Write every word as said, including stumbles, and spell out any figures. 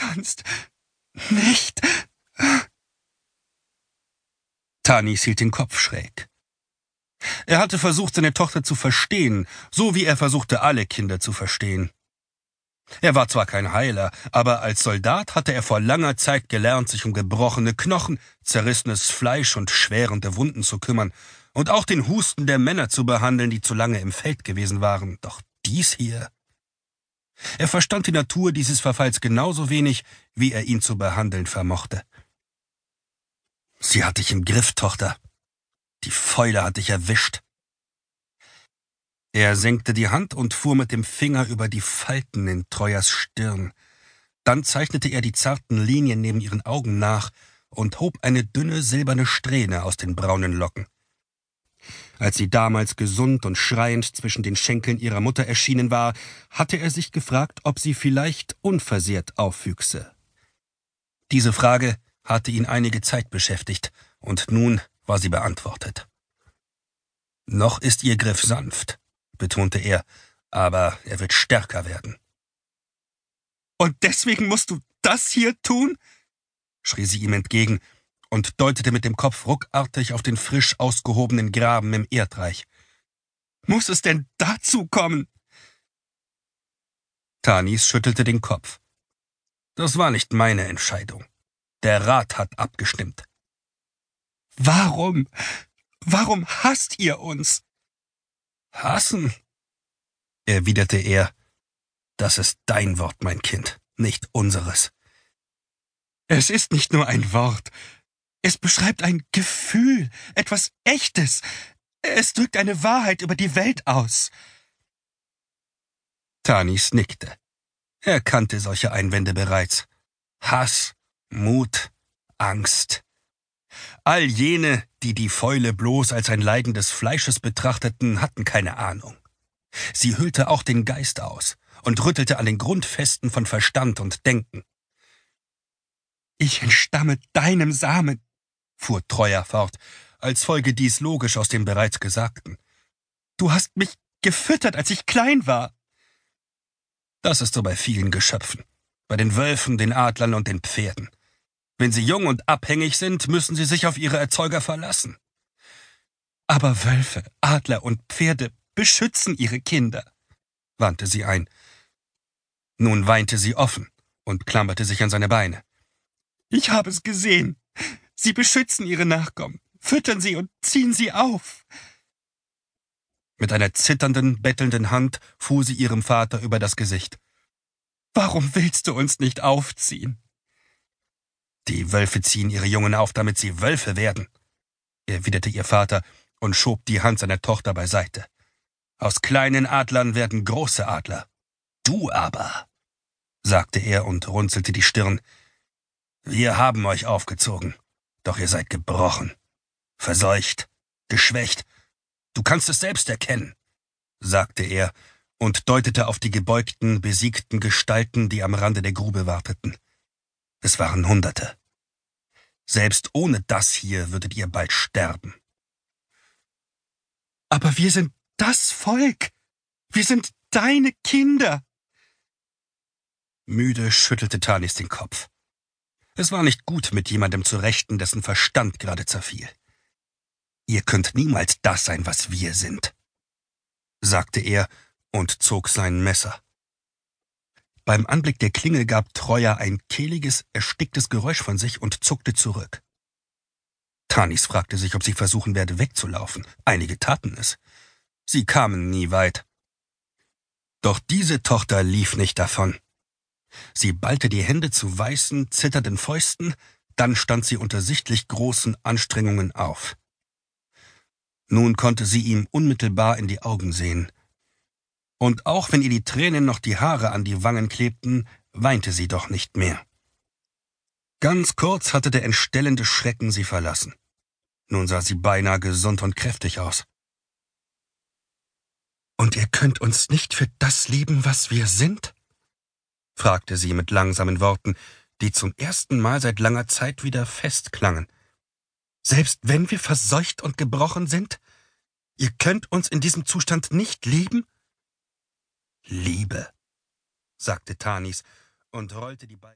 kannst nicht. Tanis hielt den Kopf schräg. Er hatte versucht, seine Tochter zu verstehen, so wie er versuchte, alle Kinder zu verstehen. Er war zwar kein Heiler, aber als Soldat hatte er vor langer Zeit gelernt, sich um gebrochene Knochen, zerrissenes Fleisch und schwerende Wunden zu kümmern und auch den Husten der Männer zu behandeln, die zu lange im Feld gewesen waren. Doch dies hier... Er verstand die Natur dieses Verfalls genauso wenig, wie er ihn zu behandeln vermochte. »Sie hat dich im Griff, Tochter. Die Fäule hat dich erwischt.« Er senkte die Hand und fuhr mit dem Finger über die Falten in Trojas Stirn. Dann zeichnete er die zarten Linien neben ihren Augen nach und hob eine dünne silberne Strähne aus den braunen Locken. Als sie damals gesund und schreiend zwischen den Schenkeln ihrer Mutter erschienen war, hatte er sich gefragt, ob sie vielleicht unversehrt aufwüchse. Diese Frage hatte ihn einige Zeit beschäftigt, und nun war sie beantwortet. »Noch ist ihr Griff sanft«, betonte er, »aber er wird stärker werden.« »Und deswegen musst du das hier tun?« schrie sie ihm entgegen und deutete mit dem Kopf ruckartig auf den frisch ausgehobenen Graben im Erdreich. »Muss es denn dazu kommen?« Tanis schüttelte den Kopf. »Das war nicht meine Entscheidung. Der Rat hat abgestimmt.« »Warum? Warum hasst ihr uns?« »Hassen?«, erwiderte er. »Das ist dein Wort, mein Kind, nicht unseres.« »Es ist nicht nur ein Wort. Es beschreibt ein Gefühl, etwas Echtes. Es drückt eine Wahrheit über die Welt aus.« Tanis nickte. Er kannte solche Einwände bereits. Hass, Mut, Angst. All jene, die die Fäule bloß als ein Leiden des Fleisches betrachteten, hatten keine Ahnung. Sie hüllte auch den Geist aus und rüttelte an den Grundfesten von Verstand und Denken. »Ich entstamme deinem Samen«, fuhr Troja fort, als folge dies logisch aus dem bereits Gesagten. »Du hast mich gefüttert, als ich klein war.« Das ist so bei vielen Geschöpfen, bei den Wölfen, den Adlern und den Pferden. Wenn sie jung und abhängig sind, müssen sie sich auf ihre Erzeuger verlassen. »Aber Wölfe, Adler und Pferde beschützen ihre Kinder«, wandte sie ein. Nun weinte sie offen und klammerte sich an seine Beine. »Ich habe es gesehen. Sie beschützen ihre Nachkommen, füttern sie und ziehen sie auf.« Mit einer zitternden, bettelnden Hand fuhr sie ihrem Vater über das Gesicht. »Warum willst du uns nicht aufziehen?« »Die Wölfe ziehen ihre Jungen auf, damit sie Wölfe werden«, erwiderte ihr Vater und schob die Hand seiner Tochter beiseite. »Aus kleinen Adlern werden große Adler. Du aber«, sagte er und runzelte die Stirn, »wir haben euch aufgezogen, doch ihr seid gebrochen, verseucht, geschwächt. Du kannst es selbst erkennen«, sagte er und deutete auf die gebeugten, besiegten Gestalten, die am Rande der Grube warteten. Es waren Hunderte. Selbst ohne das hier würdet ihr bald sterben. »Aber wir sind das Volk. Wir sind deine Kinder.« Müde schüttelte Tanis den Kopf. Es war nicht gut, mit jemandem zu rechten, dessen Verstand gerade zerfiel. »Ihr könnt niemals das sein, was wir sind«, sagte er und zog sein Messer. Beim Anblick der Klinge gab Troja ein kehliges, ersticktes Geräusch von sich und zuckte zurück. Tanis fragte sich, ob sie versuchen werde, wegzulaufen. Einige taten es. Sie kamen nie weit. Doch diese Tochter lief nicht davon. Sie ballte die Hände zu weißen, zitternden Fäusten, dann stand sie unter sichtlich großen Anstrengungen auf. Nun konnte sie ihm unmittelbar in die Augen sehen. Und auch wenn ihr die Tränen noch die Haare an die Wangen klebten, weinte sie doch nicht mehr. Ganz kurz hatte der entstellende Schrecken sie verlassen. Nun sah sie beinahe gesund und kräftig aus. »Und ihr könnt uns nicht für das lieben, was wir sind?« fragte sie mit langsamen Worten, die zum ersten Mal seit langer Zeit wieder fest klangen. »Selbst wenn wir verseucht und gebrochen sind? Ihr könnt uns in diesem Zustand nicht lieben?« »Liebe«, sagte Tanis und rollte die Beine